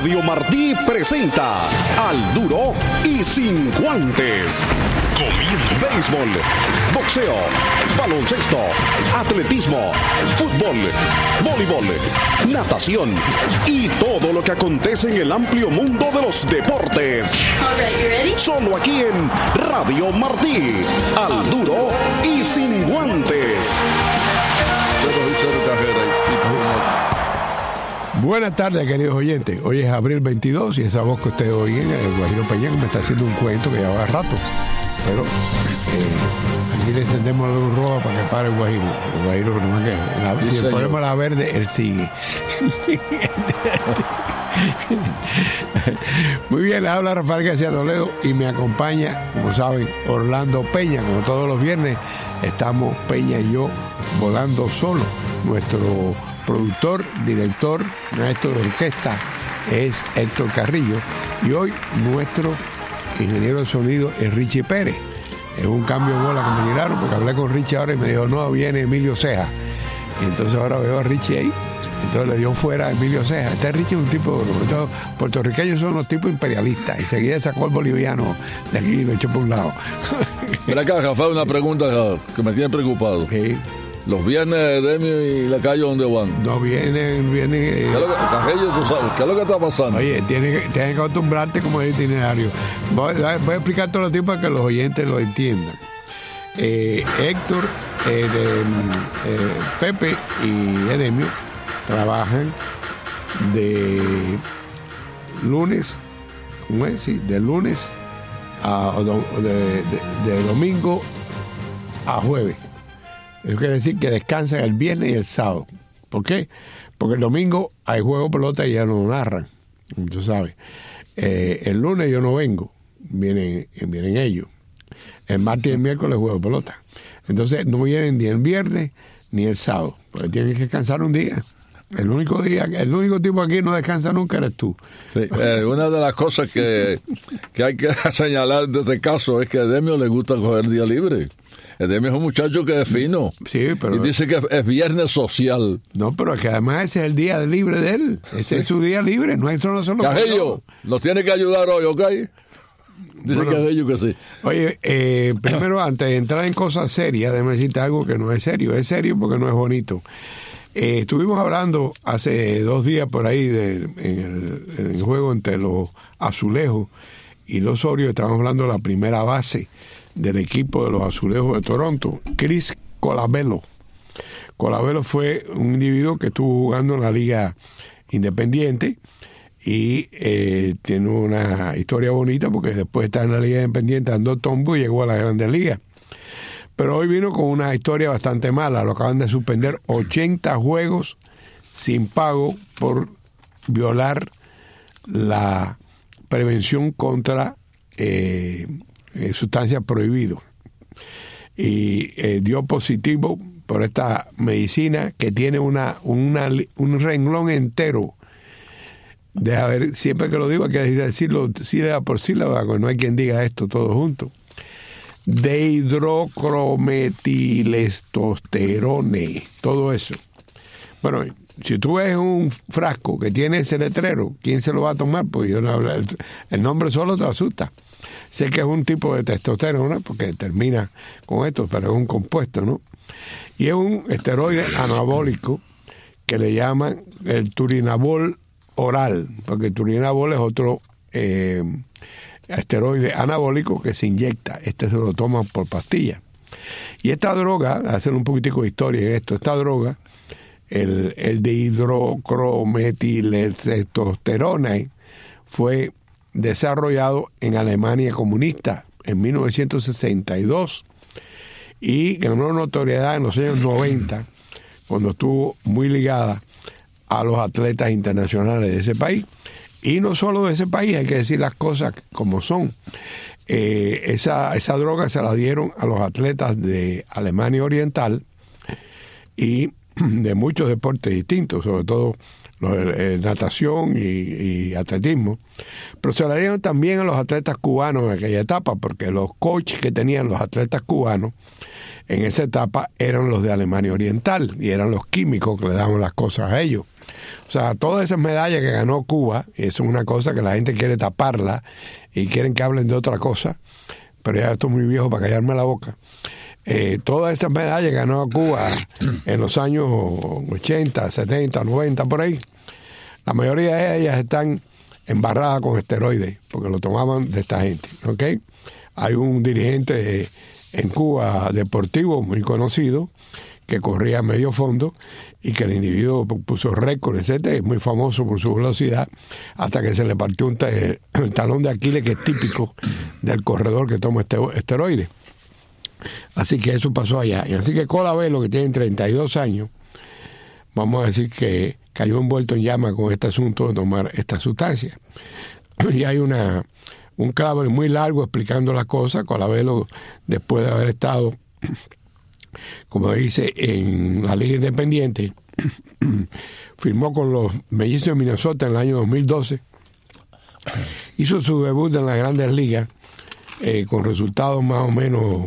Radio Martí presenta Al Duro y Sin Guantes. Comienza. Béisbol, boxeo, baloncesto, atletismo, fútbol, voleibol, natación y todo lo que acontece en el amplio mundo de los deportes. Solo aquí en Radio Martí. Al Duro y Sin Guantes. Buenas tardes, queridos oyentes. Hoy es abril 22 y esa voz que ustedes oyen, el Guajiro Peñán, me está haciendo un cuento que ya va rato. Pero aquí le encendemos la luz roja para que pare el Guajiro. El Guajiro, si le ponemos la verde, él sigue. Muy bien, les habla Rafael García Toledo y me acompaña, como saben, Orlando Peña. Como todos los viernes, estamos Peña y yo volando solo. Nuestro productor, director, maestro de orquesta es Héctor Carrillo y hoy nuestro ingeniero de sonido es Richie Pérez. Es un cambio de bola que me tiraron porque hablé con Richie ahora y me dijo, no, viene Emilio Ceja. Y entonces ahora veo a Richie ahí. Entonces le dio fuera a Emilio Ceja. Este Richie es un tipo, los puertorriqueños son unos tipos imperialistas. Y seguida sacó el boliviano de aquí y lo echó por un lado. Mira acá, Rafael, una pregunta que me tiene preocupado. Sí. Los viernes Demio y Lacayo, ¿dónde van? No vienen. ¿Qué es lo que está pasando? Oye, tienes que acostumbrarte como el itinerario. Voy a explicar todo lo tiempo para que los oyentes lo entiendan. Héctor, Pepe y Edemio trabajan de lunes, ¿cómo es? Sí, de lunes de domingo a jueves. Eso quiere decir que descansan el viernes y el sábado. ¿Por qué? Porque el domingo hay juego de pelota y ya no narran. Tú sabes. El lunes yo no vengo. Vienen ellos. El martes y el miércoles juego de pelota. Entonces no vienen ni el viernes ni el sábado. Porque tienen que descansar un día. El único tipo aquí no descansa nunca eres tú. Sí, una de las cosas que hay que señalar de este caso es que a Demio le gusta coger día libre. Edemio es un muchacho que es fino. Sí, pero... Y dice que es viernes social. No, pero es que además ese es el día libre de él. Ese es su día libre. No, eso no se lo Cajello, nos tiene que ayudar hoy, ¿ok? Dice bueno, Cajello que sí. Oye, primero, antes de entrar en cosas serias, déjame decirte algo que no es serio. Es serio porque no es bonito. Estuvimos hablando hace 2 días por ahí en el juego entre los Azulejos y los Orios. Estábamos hablando de la primera base del equipo de los Azulejos de Toronto, Chris Colabello. Colabello fue un individuo que estuvo jugando en la Liga Independiente y tiene una historia bonita porque después de estar en la Liga Independiente andó tombo y llegó a la Grandes Ligas. Pero hoy vino con una historia bastante mala. Lo acaban de suspender 80 juegos sin pago por violar la prevención contra sustancias prohibidas. Y dio positivo por esta medicina que tiene un renglón entero. Deja ver, siempre que lo digo hay que decirlo sílaba por sílaba, porque no hay quien diga esto todo junto. De hidrocrometilestosterone, todo eso. Bueno, si tú ves un frasco que tiene ese letrero, ¿quién se lo va a tomar? Pues el nombre solo te asusta. Sé que es un tipo de testosterona, porque termina con esto, pero es un compuesto, ¿no? Y es un esteroide anabólico que le llaman el turinabol oral, porque el turinabol es otro esteroide anabólico que se inyecta. Este se lo toman por pastilla. Y esta droga, hacer un poquitico de historia en esto, esta droga, el de hidrocrometilestosterone, fue desarrollado en Alemania comunista en 1962 y ganó notoriedad en los años 90 cuando estuvo muy ligada a los atletas internacionales de ese país. Y no solo de ese país, hay que decir las cosas como son. Esa droga se la dieron a los atletas de Alemania Oriental y de muchos deportes distintos, sobre todo natación y atletismo, pero se la dieron también a los atletas cubanos en aquella etapa, porque los coaches que tenían los atletas cubanos en esa etapa eran los de Alemania Oriental y eran los químicos que le daban las cosas a ellos. O sea, todas esas medallas que ganó Cuba, y eso es una cosa que la gente quiere taparla y quieren que hablen de otra cosa, pero ya estoy muy viejo para callarme la boca. Todas esas medallas que ganó Cuba en los años 80, 70, 90, por ahí, la mayoría de ellas están embarradas con esteroides, porque lo tomaban de esta gente, ¿ok? Hay un dirigente en Cuba deportivo muy conocido que corría a medio fondo y que el individuo puso récord, etcétera, es muy famoso por su velocidad, hasta que se le partió el talón de Aquiles, que es típico del corredor que toma esteroides. Así que eso pasó allá. Y así que Colavelo, que tiene 32 años, vamos a decir que cayó envuelto en llamas con este asunto de tomar esta sustancia. Y hay un clavo muy largo explicando las cosas. Colavelo, después de haber estado, como dice, en la Liga Independiente, firmó con los Mellizos de Minnesota en el año 2012. Hizo su debut en las Grandes Ligas con resultados más o menos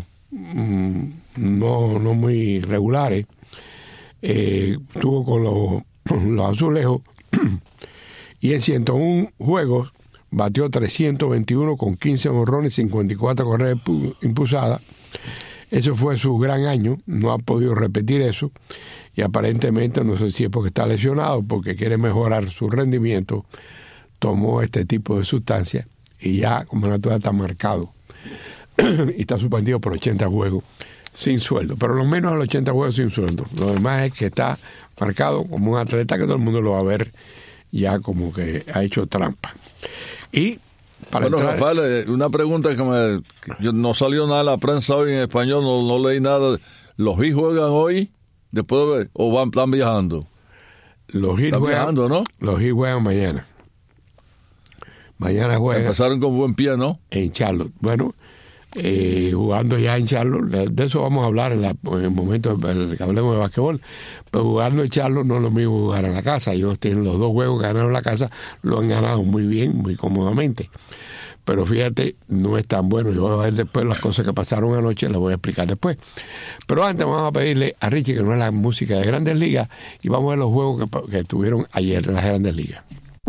no muy regulares. Estuvo con los Azulejos y en 101 juegos batió 321 con 15 honrones, 54 carreras impulsadas. Ese fue su gran año, no ha podido repetir eso y aparentemente, no sé si es porque está lesionado, porque quiere mejorar su rendimiento, tomó este tipo de sustancias y ya como natural está marcado y está suspendido por 80 juegos sin sueldo, pero lo menos los 80 juegos sin sueldo. Lo demás es que está marcado como un atleta que todo el mundo lo va a ver ya como que ha hecho trampa. Y para Rafael, una pregunta que no salió nada en la prensa hoy en español, no leí nada. ¿Los Heat juegan hoy después o están viajando? Los Heat viajando, ¿no? Los Heat juegan mañana. Mañana juegan. Empezaron con buen pie, ¿no? En Charlotte. Bueno, jugando ya en Charlotte, de eso vamos a hablar en el momento que hablemos de basquetbol, pero jugando en Charlotte no es lo mismo jugar en la casa. Ellos tienen los 2 juegos que ganaron en la casa, lo han ganado muy bien, muy cómodamente, pero fíjate, no es tan bueno. Yo voy a ver después las cosas que pasaron anoche, las voy a explicar después, pero antes vamos a pedirle a Richie que no es la música de Grandes Ligas y vamos a ver los juegos que tuvieron ayer en las Grandes Ligas.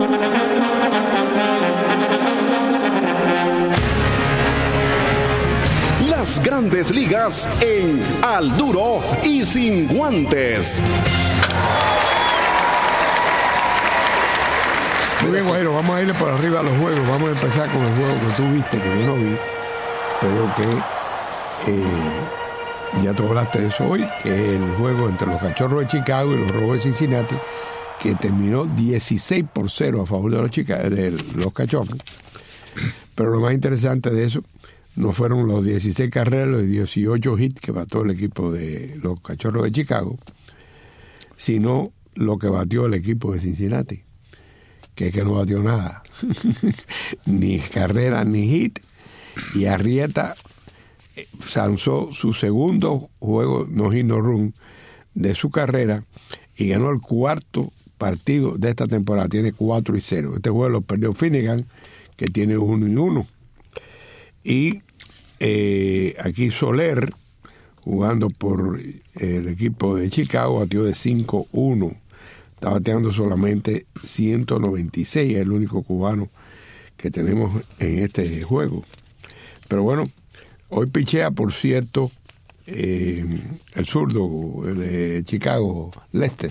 Las Grandes Ligas en Al Duro y Sin Guantes. Muy bien, Guajiro, vamos a irle por arriba a los juegos. Vamos a empezar con el juego que tú viste, que yo no vi, pero que ya tú hablaste de eso hoy, que es el juego entre los Cachorros de Chicago y los Rojos de Cincinnati, que terminó 16-0 a favor de los Cachorros. Pero lo más interesante de eso no fueron los 16 carreras, los 18 hits que batió el equipo de los Cachorros de Chicago, sino lo que batió el equipo de Cincinnati, que no batió nada. Ni carrera ni hit. Y Arrieta lanzó su segundo juego no hit no run de su carrera y ganó el 4º partido de esta temporada. Tiene 4-0. Este juego lo perdió Finnegan, que tiene 1-1. Y aquí Soler, jugando por el equipo de Chicago, batió de 5-1. Está bateando solamente 196, es el único cubano que tenemos en este juego. Pero bueno, hoy pichea, por cierto, el zurdo de Chicago, Lester.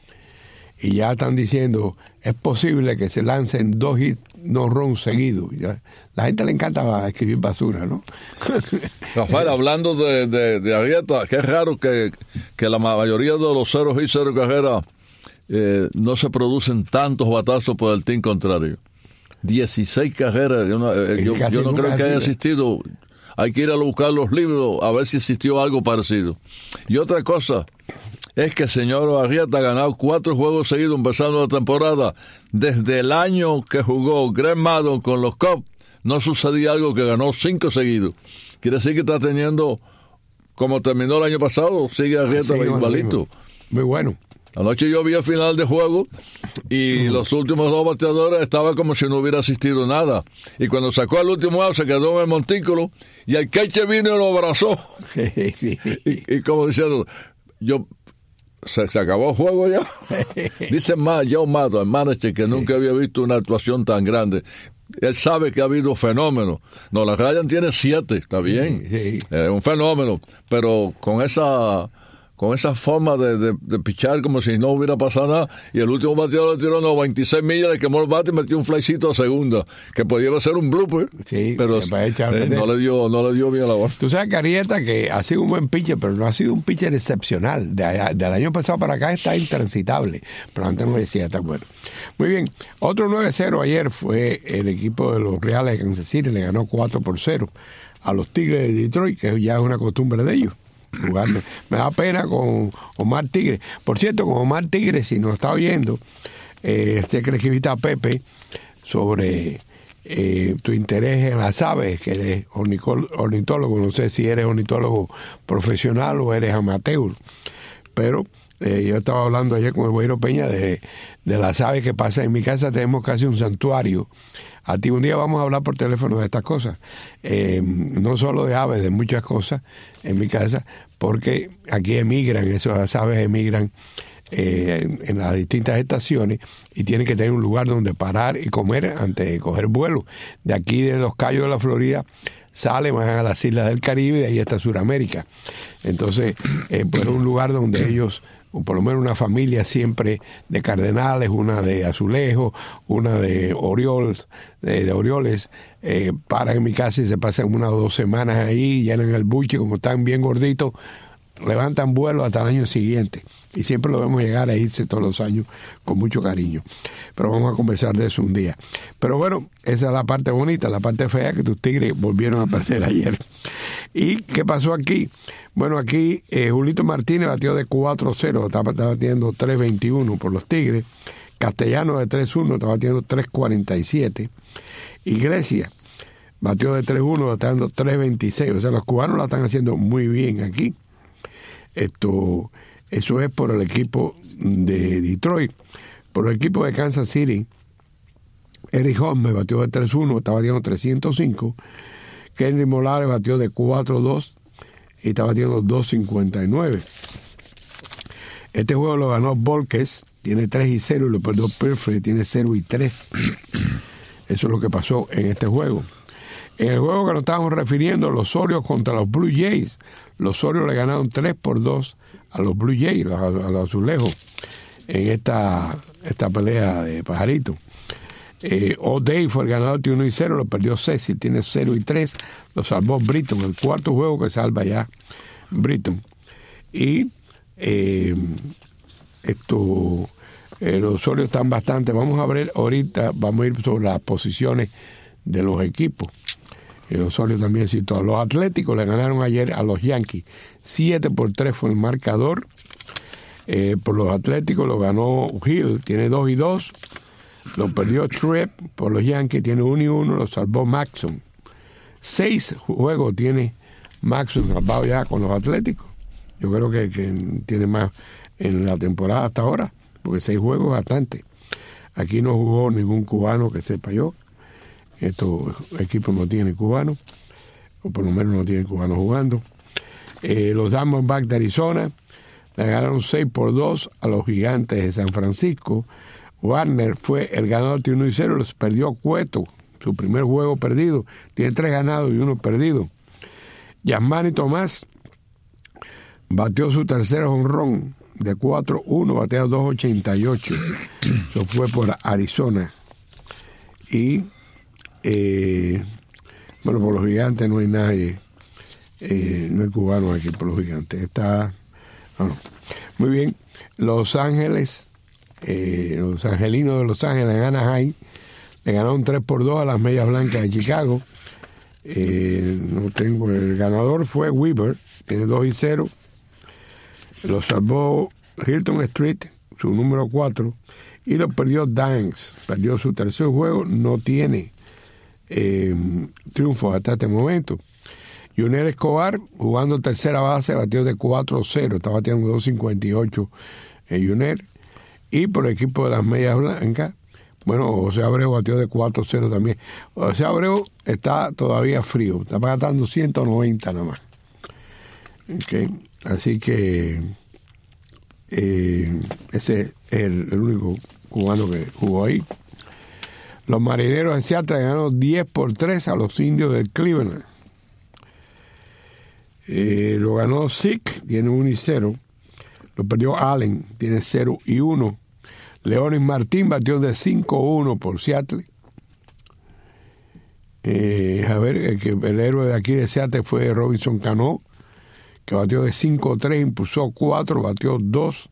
Y ya están diciendo, es posible que se lancen 2 hits no runs seguidos. Ya. La gente le encanta escribir basura, ¿no? Rafael, hablando de Arrieta, que es raro que la mayoría de los 0 hits, 0 carreras no se producen tantos batazos por el team contrario. 16 carreras. Yo no creo que haya existido. Hay que ir a buscar los libros a ver si existió algo parecido. Y otra cosa es que el señor Arrieta ha ganado 4 juegos seguidos empezando la temporada. Desde el año que jugó Greg Maddon con los Cubs, no sucedía algo, que ganó 5 seguidos. Quiere decir que está teniendo, como terminó el año pasado, sigue Arrieta igualito. Muy bueno. Anoche yo vi el final de juego y los últimos 2 bateadores estaban como si no hubiera asistido nada. Y cuando sacó el último out se quedó en el montículo y el catcher vino y lo abrazó. y como diciendo, yo se acabó el juego ya. Dice Joe Maddon, el manager, que nunca había visto una actuación tan grande. Él sabe que ha habido fenómenos. No, la Ryan tiene 7, está bien. Sí. Un fenómeno, pero con esa forma de pichar como si no hubiera pasado nada, y el último bateador le tiró 96 millas, le quemó el bate y metió un flycito a segunda, que podía ser un blooper, sí, pero no le dio bien la bola. Tú sabes que Arrieta, que ha sido un buen pitcher, pero no ha sido un pitcher excepcional. Del año pasado para acá está intransitable, pero antes no decía, está bueno. Muy bien, otro 9-0 ayer fue el equipo de los Reales de Kansas City, le ganó 4-0 a los Tigres de Detroit, que ya es una costumbre de ellos jugarme. Me da pena con Omar Tigre. Por cierto, con Omar Tigre, si nos está oyendo, que le escribiste a Pepe sobre tu interés en las aves, que eres ornitólogo. No sé si eres ornitólogo profesional o eres amateur, pero yo estaba hablando ayer con el Guajiro Peña de las aves que pasan. En mi casa tenemos casi un santuario. A ti un día vamos a hablar por teléfono de estas cosas, no solo de aves, de muchas cosas en mi casa, porque aquí emigran, esas aves emigran en las distintas estaciones y tienen que tener un lugar donde parar y comer antes de coger vuelo. De aquí, de los Cayos de la Florida, salen, van a las islas del Caribe y de ahí hasta Sudamérica. Entonces, pues un lugar donde ellos, o por lo menos una familia siempre de cardenales, una de azulejos, una de orioles, paran en mi casa y se pasan 1 o 2 semanas ahí, llenan el buche, como están bien gorditos, levantan vuelo hasta el año siguiente. Y siempre lo vemos llegar a irse todos los años con mucho cariño. Pero vamos a conversar de eso un día. Pero bueno, esa es la parte bonita. La parte fea, que tus Tigres volvieron a perder ayer. ¿Y qué pasó aquí? Bueno, aquí Julito Martínez batió de 4-0, estaba batiendo 3-21 por los Tigres. Castellano de 3-1, estaba batiendo 3-47. Iglesias batió de 3-1, batiendo 3-26. O sea, los cubanos la están haciendo muy bien aquí. Eso es por el equipo de Detroit. Por el equipo de Kansas City, Eric Hosmer batió de 3-1, estaba batiendo 305. Kendrick Morales batió de 4-2 y estaba batiendo 2.59. Este juego lo ganó Volquez, tiene 3-0, y lo perdió Perfrey, tiene 0-3. Eso es lo que pasó en este juego. En el juego que nos estábamos refiriendo, los Orioles contra los Blue Jays, los Orioles le ganaron 3-2 a los Blue Jays, a los azulejos, en esta pelea de pajarito. O'Day fue el ganador, tiene 1-0, lo perdió Cecil, tiene 0-3, lo salvó Britton, el cuarto juego que salva ya Britton. Y los Orioles están bastante. Vamos a ver ahorita, vamos a ir sobre las posiciones de los equipos. Los Orioles también citó. Los Atléticos le ganaron ayer a los Yankees. 7-3 fue el marcador. Por los Atléticos lo ganó Hill, tiene 2-2. Lo perdió Tripp por los Yankees, tiene 1-1. Lo salvó Maxson. 6 juegos tiene Maxson salvado ya con los Atléticos. Yo creo que tiene más en la temporada hasta ahora, porque 6 juegos bastante. Aquí no jugó ningún cubano que sepa yo. Estos equipos no tienen cubanos, o por lo menos no tienen cubanos jugando. Los Diamondbacks de Arizona le ganaron 6-2 a los Gigantes de San Francisco. Warner fue el ganador de 1-0, los perdió Cueto, su primer juego perdido. Tiene 3 ganados y 1 perdido. Yasmani Tomás batió su tercer jonrón de 4-1, batea 2.88. Eso fue por Arizona. Y bueno, por los Gigantes no hay nadie, no hay cubano aquí por los Gigantes. Muy bien. Los Ángeles, los Angelinos de Los Ángeles en Anaheim le ganaron 3-2 a las Medias Blancas de Chicago. No tengo, el ganador fue Weaver, tiene 2-0. Lo salvó Hilton Street, su número 4, y lo perdió Danks, perdió su tercer juego, no tiene triunfo hasta este momento. Yuniel Escobar, jugando tercera base, batió de 4-0, está bateando 2.58 Yuniel. Y por el equipo de las Medias Blancas, bueno, José Abreu batió de 4-0 también. José Abreu está todavía frío, está bateando 190 nada más. Okay. Así que Ese es el único cubano que jugó ahí. Los Marineros de Seattle ganaron 10-3 a los Indios del Cleveland. Lo ganó Zeke, tiene 1-0. Lo perdió Allen, tiene 0-1. Leonis Martín batió de 5-1 por Seattle. A ver, el héroe de aquí de Seattle fue Robinson Cano, que batió de 5-3, impulsó 4, batió 2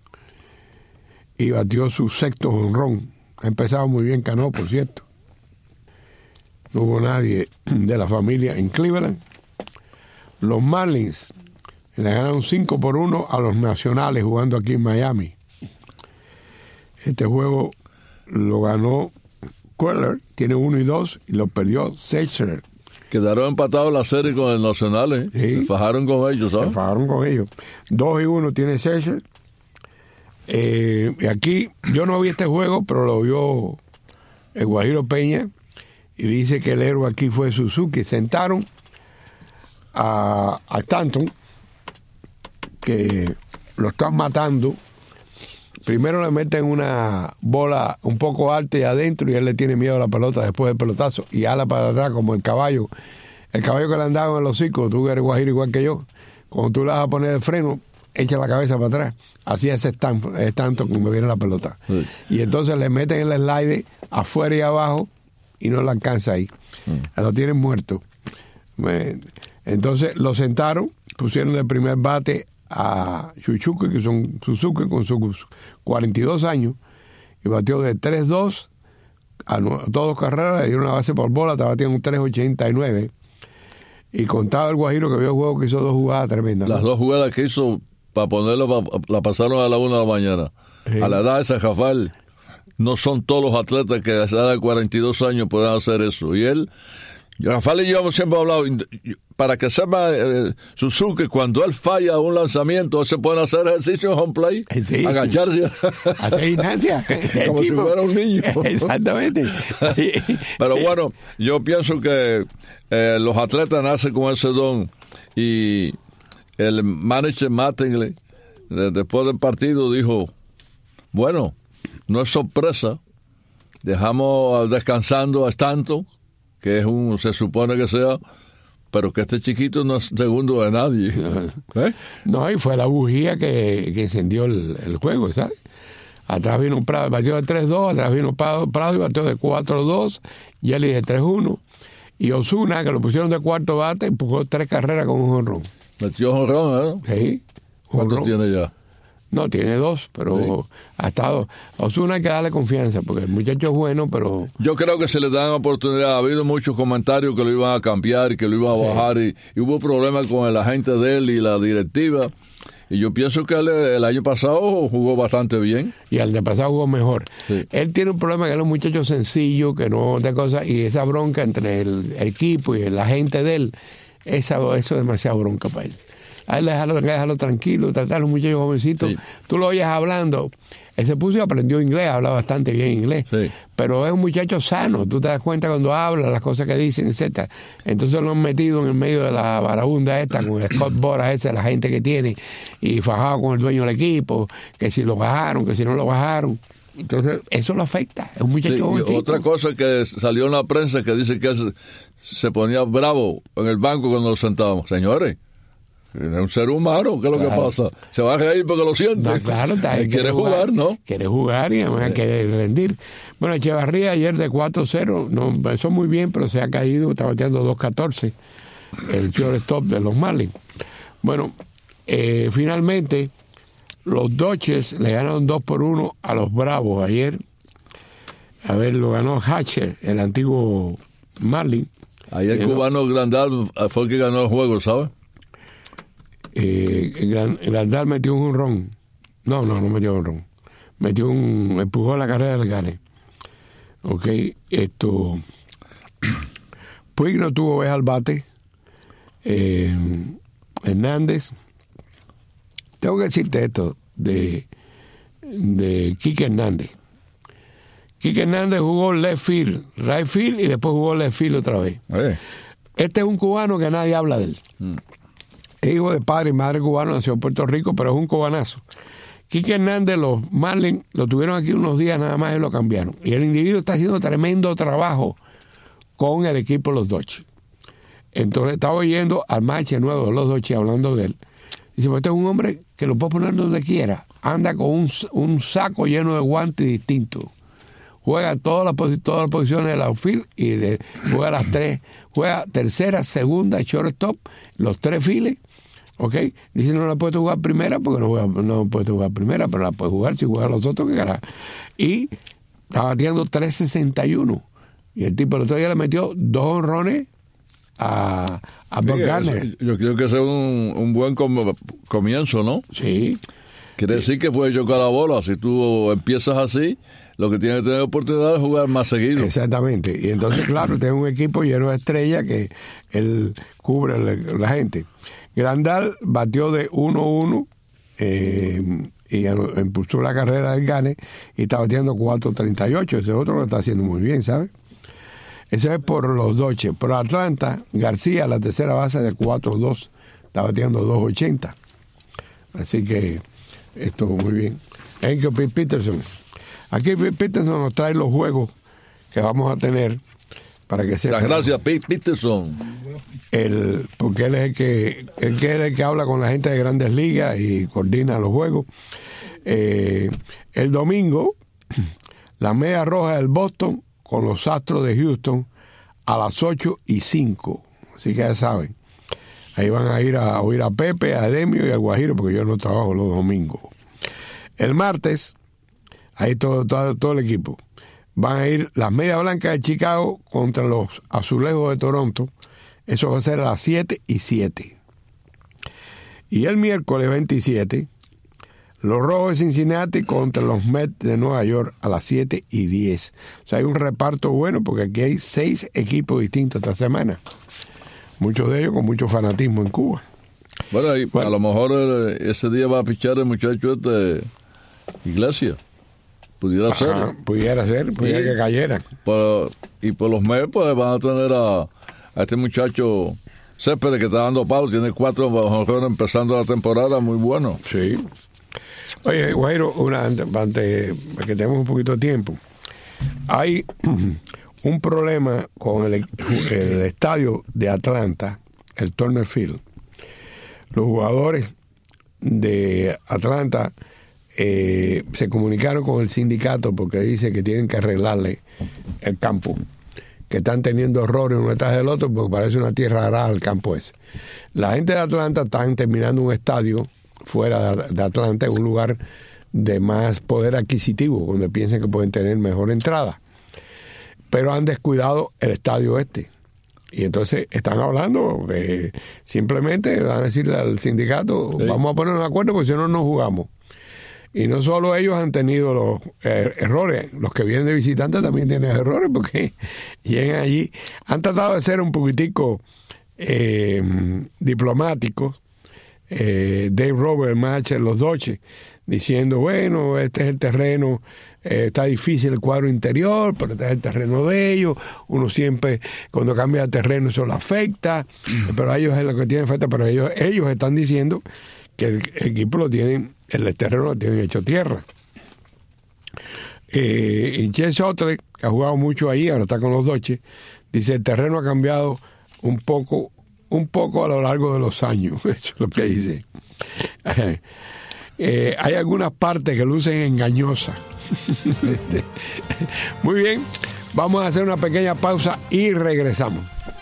y batió su sexto jonrón. Ha empezado muy bien Cano, por cierto. No hubo nadie de la familia en Cleveland. Los Marlins le ganaron 5-1 a los Nacionales jugando aquí en Miami. Este juego lo ganó Queller, tiene 1-2, y lo perdió Scherzer. Quedaron empatados la serie con el Nacional, Sí. Se fajaron con ellos, ¿sabes? Se fajaron con ellos. 2-1 tiene Scherzer. Y aquí, yo no vi este juego, pero lo vio el Guajiro Peña, y dice que el héroe aquí fue Suzuki. Sentaron a Stanton, que lo están matando. Primero le meten una bola un poco alta y adentro, y él le tiene miedo a la pelota después del pelotazo, y ala para atrás como el caballo que le han dado en el hocico. Tú eres guajiro igual que yo, cuando tú le vas a poner el freno, echa la cabeza para atrás. Así es Stanton como viene la pelota. Sí. Y entonces le meten el slide afuera y abajo y no la alcanza ahí. Lo tienen muerto. Entonces lo sentaron, pusieron de primer bate a Suzuki, que son Suzuki con sus 42 años, y batió de 3-2 a 2 carreras, le dieron una base por bola, estaba batiendo un 3.89, y contaba el Guajiro que vio el juego, que hizo 2 jugadas tremendas. Las 2 jugadas que hizo para ponerlo, la pasaron a la 1 de la mañana. Sí. A la edad de esa Rafael, no son todos los atletas que a la edad de 42 años puedan hacer eso, y él, Rafael y yo hemos siempre hablado, para que sepa Suzuki, cuando él falla un lanzamiento, él se puede hacer ejercicio en home play, sí, agacharse, hacer gimnasia, como si fuera un niño. Exactamente. Pero bueno, yo pienso que los atletas nacen con ese don, y el manager Mattingly, después del partido, dijo, bueno, no es sorpresa, dejamos descansando a Stanton, que es se supone que sea, pero que este chiquito no es segundo de nadie. No, y fue la bujía que encendió el juego, ¿sabes? Atrás vino Prado, batió de 3-2, atrás vino Prado y batió de 4-2, y él de 3-1. Y Osuna, que lo pusieron de cuarto bate, empujó 3 carreras con un jonrón. ¿Metió jonrón, Sí. ¿Cuántos tiene ya? No, tiene 2, pero sí. Ha estado... Osuna hay que darle confianza, porque el muchacho es bueno, pero... Yo creo que se le dan oportunidad. Ha habido muchos comentarios que lo iban a cambiar y que lo iban a bajar, y hubo problemas con el agente de él y la directiva. Y yo pienso que él, el año pasado jugó bastante bien. Y el de pasado jugó mejor. Sí. Él tiene un problema, que él es un muchacho sencillo, que no de cosas, y esa bronca entre el equipo y la gente de él, eso es demasiado bronca para él. A él déjalo tranquilo, tratar a los muchachos jovencitos. Sí. Tú lo oyes hablando. Él se puso y aprendió inglés, habla bastante bien inglés. Sí. Pero es un muchacho sano. Tú te das cuenta cuando habla, las cosas que dicen, etcétera. Entonces lo han metido en el medio de la barabunda esta, con el Scott Boras ese, la gente que tiene, y fajado con el dueño del equipo, que si lo bajaron, que si no lo bajaron. Entonces eso lo afecta. Es un muchacho jovencito. Otra cosa que salió en la prensa, que dice que se ponía bravo en el banco cuando lo sentábamos. Señores, es un ser humano, ¿qué es lo que pasa? Se va a reír porque lo siente. No, claro, quiere jugar, ¿no? Quiere jugar y además quiere rendir. Bueno, Echevarría ayer de 4-0, no empezó muy bien, pero se ha caído, está bateando 2-14, el shortstop de los Marlins. Bueno, finalmente, los Dodgers le ganaron 2-1 a los Bravos ayer. A ver, lo ganó Hatcher, el antiguo Marlin. Ayer el cubano Grandal fue el que ganó el juego, ¿sabes? Grandal metió un jonrón. No metió un jonrón. Empujó la carrera del Gane. Ok, Puig no tuvo vez al bate. Hernández. Tengo que decirte esto de Quique Hernández. Quique Hernández jugó left field, right field, y después jugó left field otra vez. Este es un cubano que nadie habla de él. Es hijo de padre y madre cubano, nació en Puerto Rico, pero es un cubanazo. Quique Hernández, los Marlins, lo tuvieron aquí unos días nada más y lo cambiaron. Y el individuo está haciendo tremendo trabajo con el equipo de los Dodgers. Entonces estaba oyendo al match nuevo de los Dodgers hablando de él. Dice, pues este es un hombre que lo puede poner donde quiera. Anda con un saco lleno de guantes distintos. Juega todas las posiciones del outfield y juega las tres. Juega tercera, segunda, shortstop, los tres files. ¿Ok? Dice, no la puede jugar primera porque no puede jugar primera, pero la puede jugar si juega los otros que hará. Y está bateando 3.61. Y el tipo el otro día le metió 2 honrones a Bob Garner. Yo creo que ese es un buen comienzo, ¿no? Sí. Quiere decir que puedes chocar la bola. Si tú empiezas así, lo que tienes que tener oportunidad de jugar más seguido. Exactamente. Y entonces, claro, tiene un equipo lleno de estrellas que él cubre la gente. Grandal batió de 1-1 y impulsó la carrera del Gane y está bateando 4.38. Ese otro lo está haciendo muy bien, ¿sabes? Ese es por los Dodgers. Por Atlanta, García, la tercera base de 4-2, está bateando 2.80. Así que esto muy bien. Thank you, Pete Peterson. Aquí Pete Peterson nos trae los juegos que vamos a tener para que sepan. Muchas gracias, Pete Peterson. Porque él es el que habla con la gente de Grandes Ligas y coordina los juegos. El domingo, la Media Roja del Boston con los Astros de Houston a las 8:05. Así que ya saben. Ahí van a ir a oír a Pepe, a Demio y a Guajiro, porque yo no trabajo los domingos. El martes, ahí todo el equipo. Van a ir las Medias Blancas de Chicago contra los Azulejos de Toronto. Eso va a ser a las 7:07. Y el miércoles 27, los Rojos de Cincinnati contra los Mets de Nueva York a las 7:10. O sea, hay un reparto bueno porque aquí hay 6 equipos distintos esta semana. Muchos de ellos con mucho fanatismo en Cuba. Bueno, a lo mejor ese día va a pichar el muchacho Iglesias. Pudiera ser. Pudiera que cayera. Y por los Mets pues van a tener a este muchacho Céspedes que está dando palos. Tiene 4 jonrones empezando la temporada, muy bueno. Sí. Oye, Guairo, antes que tenemos un poquito de tiempo, hay un problema con el estadio de Atlanta, el Turner Field. Los jugadores de Atlanta se comunicaron con el sindicato porque dice que tienen que arreglarle el campo, que están teniendo errores uno detrás del otro porque parece una tierra arada el campo ese. La gente de Atlanta están terminando un estadio fuera de Atlanta, en un lugar de más poder adquisitivo, donde piensan que pueden tener mejor entrada. Pero han descuidado el estadio este. Y entonces están hablando, simplemente van a decirle al sindicato, sí, vamos a poner un acuerdo porque si no, no jugamos. Y no solo ellos han tenido los errores, los que vienen de visitantes también tienen errores porque llegan allí. Han tratado de ser un poquitico diplomáticos. Dave Roberts, Matcher, los Dodgers, diciendo, bueno, este es el terreno, está difícil el cuadro interior, pero este es el terreno de ellos, uno siempre, cuando cambia de terreno eso lo afecta, pero a ellos es lo que tienen falta, pero ellos están diciendo que el equipo lo tienen, el terreno lo tienen hecho tierra. Y Chen Sotle, que ha jugado mucho ahí, ahora está con los Dodgers, dice, el terreno ha cambiado un poco a lo largo de los años. Eso es lo que dice. Hay algunas partes que lucen engañosas. Muy bien, vamos a hacer una pequeña pausa y regresamos.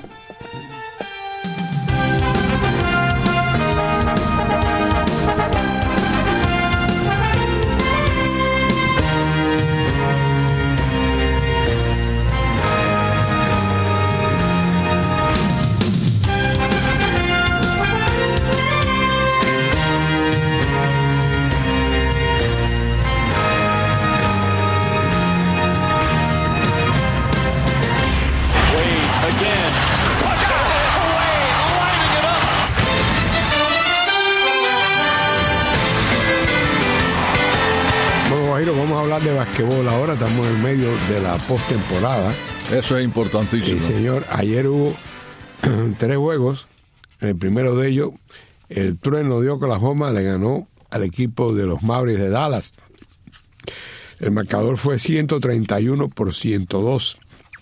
De basquetbol ahora, estamos en medio de la postemporada. Eso es importantísimo. Sí, señor, ayer hubo 3 juegos. El primero de ellos, el Trueno de Oklahoma le ganó al equipo de los Mavericks de Dallas. El marcador fue 131-102.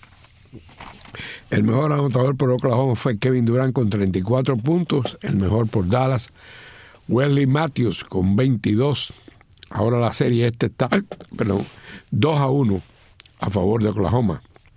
El mejor anotador por Oklahoma fue Kevin Durant con 34 puntos. El mejor por Dallas, Wesley Matthews con 22. Ahora la serie está 2-1 a favor de Oklahoma.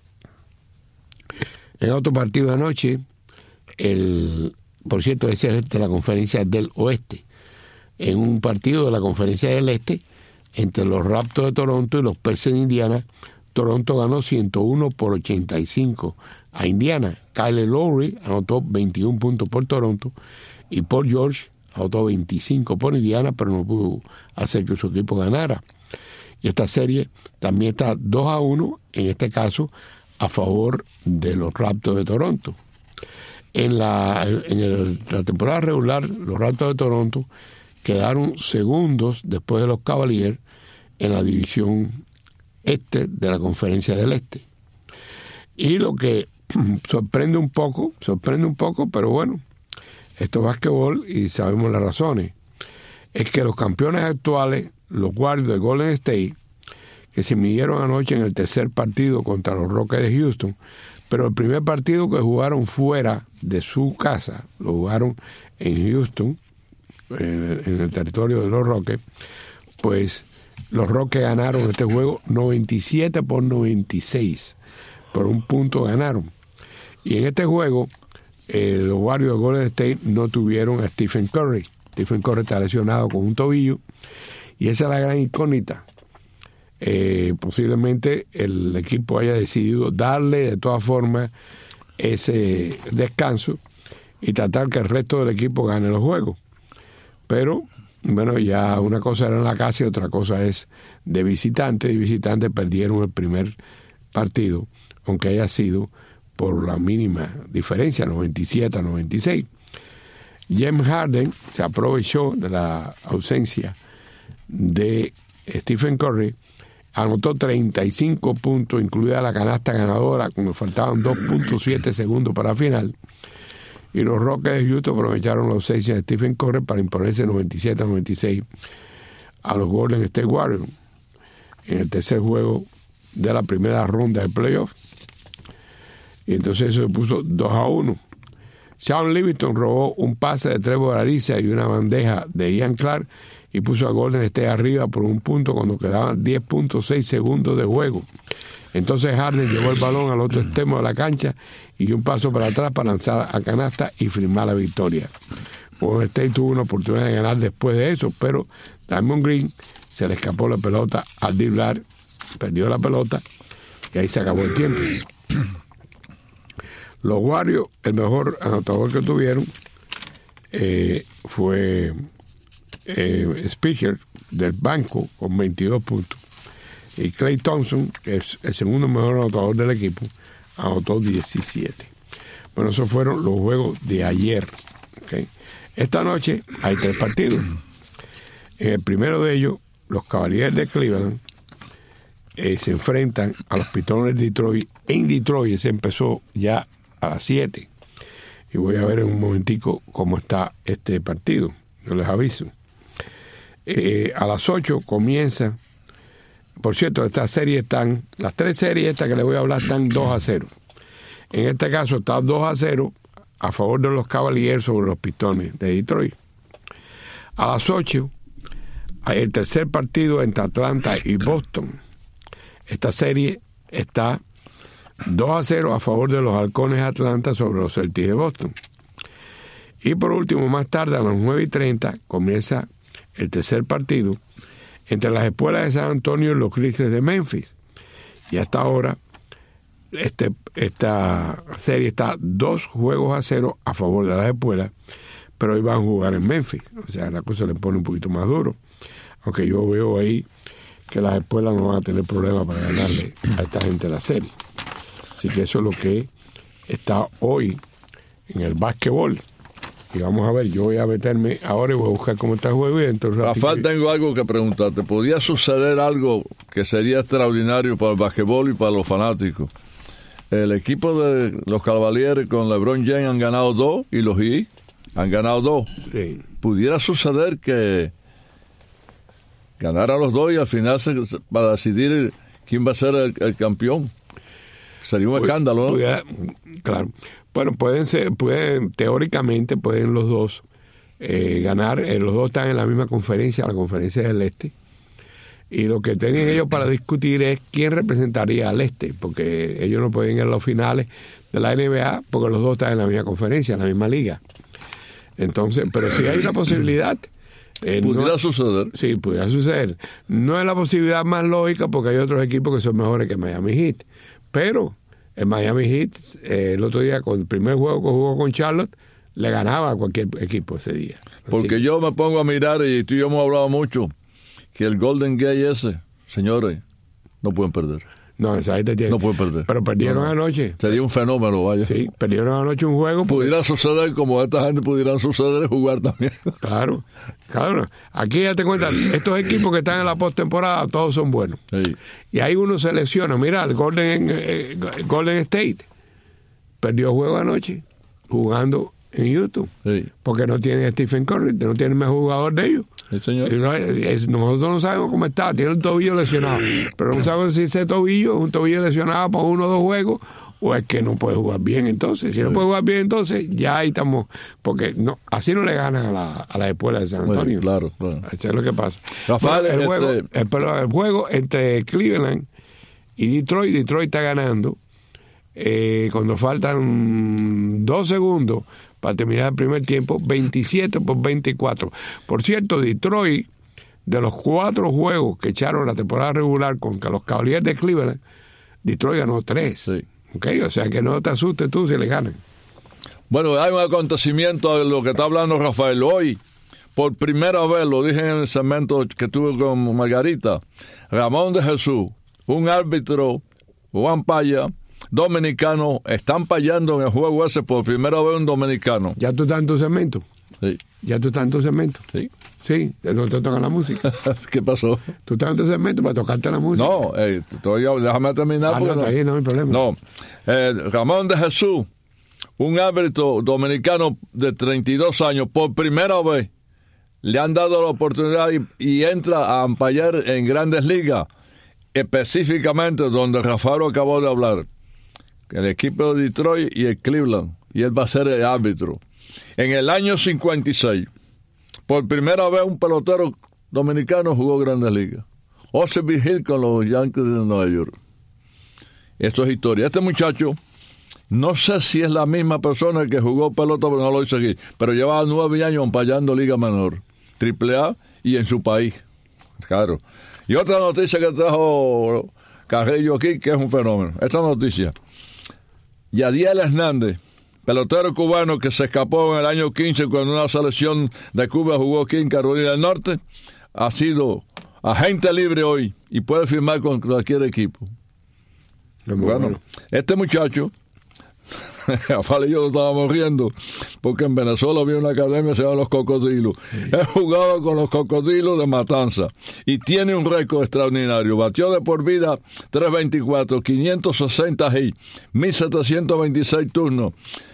En otro partido de anoche, por cierto, ese es de la Conferencia del Oeste. En un partido de la Conferencia del Este, entre los Raptors de Toronto y los Pacers de Indiana, Toronto ganó 101-85 a Indiana. Kyle Lowry anotó 21 puntos por Toronto y Paul George anotó 25 por Indiana, pero no pudo hacer que su equipo ganara. Y esta serie también está 2-1, en este caso, a favor de los Raptors de Toronto. En la temporada regular, los Raptors de Toronto quedaron segundos después de los Cavaliers en la división este de la Conferencia del Este. Y lo que sorprende un poco, pero bueno, esto es básquetbol y sabemos las razones, es que los campeones actuales, los Warriors de Golden State, que se midieron anoche en el tercer partido contra los Rockets de Houston, pero el primer partido que jugaron fuera de su casa, lo jugaron en Houston, en el territorio de los Rockets, pues los Rockets ganaron este juego 97-96, por un punto ganaron. Y en este juego, los Warriors de Golden State no tuvieron a Stephen Curry. Stephen Curry está lesionado con un tobillo, y esa es la gran incógnita. Posiblemente el equipo haya decidido darle de todas formas ese descanso y tratar que el resto del equipo gane los juegos. Pero, bueno, ya una cosa era en la casa y otra cosa es de visitante. Y visitantes perdieron el primer partido, aunque haya sido por la mínima diferencia, 97-96. James Harden se aprovechó de la ausencia de Stephen Curry, anotó 35 puntos, incluida la canasta ganadora, cuando faltaban 2.7 segundos para la final. Y los Rockets de Houston aprovecharon la ausencia de Stephen Curry para imponerse 97-96 a los Golden State Warriors en el tercer juego de la primera ronda de playoff. Y entonces eso se puso 2-1. Sean Livingston robó un pase de Trevor Ariza y una bandeja de Ian Clark y puso a Golden State arriba por un punto cuando quedaban 10.6 segundos de juego. Entonces Harden llevó el balón al otro extremo de la cancha y dio un paso para atrás para lanzar a canasta y firmar la victoria. Golden State tuvo una oportunidad de ganar después de eso, pero Draymond Green se le escapó la pelota al driblar, perdió la pelota y ahí se acabó el tiempo. Los Warriors, el mejor anotador que tuvieron fue Speaker del banco con 22 puntos. Y Klay Thompson, que es el segundo mejor anotador del equipo, anotó 17. Bueno, esos fueron los juegos de ayer. ¿Okay? Esta noche hay 3 partidos. En el primero de ellos, los Cavaliers de Cleveland se enfrentan a los Pistons de Detroit. En Detroit se empezó ya a las 7. Y voy a ver en un momentico cómo está este partido. Yo les aviso. A las 8 comienza. Por cierto, estas series están, las 3 series estas que les voy a hablar están 2-0. En este caso está 2-0 a favor de los Cavaliers sobre los Pistones de Detroit. A las 8 hay el tercer partido entre Atlanta y Boston. Esta serie está 2-0 a favor de los Halcones de Atlanta sobre los Celtics de Boston. Y por último, más tarde a las 9:30 comienza el tercer partido entre las Espuelas de San Antonio y los Grizzlies de Memphis. Y hasta ahora esta serie está 2-0 a favor de las Espuelas, pero hoy van a jugar en Memphis. O sea, la cosa le pone un poquito más duro. Aunque yo veo ahí que las Espuelas no van a tener problemas para ganarle a esta gente la serie. Así que eso es lo que está hoy en el básquetbol. Y vamos a ver, yo voy a meterme ahora y voy a buscar cómo está el juego. Y dentro Rafael, tengo algo que preguntarte. ¿Podría suceder algo que sería extraordinario para el basquetbol y para los fanáticos? El equipo de los Cavaliers con LeBron James han ganado 2 y los Heat han ganado 2. Sí. ¿Pudiera suceder que ganar a los dos y al final va a decidir quién va a ser el campeón. Sería un escándalo, ¿no? Claro. Bueno, teóricamente pueden los dos ganar. Los dos están en la misma conferencia, la conferencia del Este. Y lo que tienen ellos para discutir es quién representaría al Este, porque ellos no pueden ir a los finales de la NBA porque los dos están en la misma conferencia, en la misma liga. Entonces, pero sí hay una posibilidad. Pudiera suceder. Sí, pudiera suceder. No es la posibilidad más lógica porque hay otros equipos que son mejores que Miami Heat. Pero el Miami Heat, el otro día, con el primer juego que jugó con Charlotte, le ganaba a cualquier equipo ese día. Porque yo me pongo a mirar, y tú y yo hemos hablado mucho, que el Golden Gate ese, señores, no pueden perder. No, esa gente tiene. No pueden perder. Pero perdieron anoche. Sería un fenómeno, vaya. Sí, perdieron anoche un juego. Pudiera suceder como esta gente pudieran suceder y jugar también. Claro. Aquí ya te cuentan, estos equipos que están en la postemporada, todos son buenos. Sí. Y ahí uno se lesiona. Mira, el Golden State perdió juego anoche jugando en YouTube. Sí. Porque no tiene a Stephen Curry, no tiene el mejor jugador de ellos. Sí, señor. Nosotros no sabemos cómo está, tiene un tobillo lesionado, pero no sabemos si ese tobillo es un tobillo lesionado por 1 o 2 juegos o es que no puede jugar bien. Entonces, si no puede jugar bien, entonces ya ahí estamos, porque no, así no le ganan a la escuela de San Antonio. Claro. Eso es lo que pasa. Rafael, el juego entre Cleveland y Detroit está ganando cuando faltan 2 segundos para terminar el primer tiempo, 27-24. Por cierto, Detroit, de los 4 juegos que echaron la temporada regular contra los Cavaliers de Cleveland, Detroit ganó 3. Sí. ¿Okay? O sea que no te asustes tú si le ganan. Bueno, hay un acontecimiento de lo que está hablando Rafael. Hoy, por primera vez, lo dije en el segmento que tuve con Margarita, Ramón de Jesús, un árbitro, un umpire dominicano, están fallando en el juego ese por primera vez un dominicano. ¿Ya tú estás en tu segmento? Sí. ¿Ya tú estás en tu segmento? Sí. Sí, no te tocan la música. ¿Qué pasó? ¿Tú estás en tu segmento para tocarte la música? No, déjame terminar. No, está bien, no hay problema. No, Ramón de Jesús, un árbitro dominicano de 32 años, por primera vez le han dado la oportunidad y entra a ampallar en Grandes Ligas, específicamente donde Rafael acabó de hablar. El equipo de Detroit y el Cleveland, y él va a ser el árbitro. En el año 56, por primera vez un pelotero dominicano jugó Grandes Ligas. Ozzie Virgil con los Yankees de Nueva York. Esto es historia. Este muchacho, no sé si es la misma persona que jugó pelota, pero no lo hice aquí, pero llevaba 9 años ampallando Liga Menor, AAA y en su país. Claro. Y otra noticia que trajo Carrillo aquí, que es un fenómeno. Esta noticia. Yadiel Hernández, pelotero cubano que se escapó en el año 15 cuando una selección de Cuba jugó aquí en Carolina del Norte, ha sido agente libre hoy y puede firmar con cualquier equipo. Bueno, este muchacho, Rafael y yo lo estábamos riendo porque en Venezuela había una academia que se llama Los Cocodrilos. Él jugaba con los Cocodrilos de Matanza y tiene un récord extraordinario. Batió de por vida 324, 560 hits, 1726 turnos.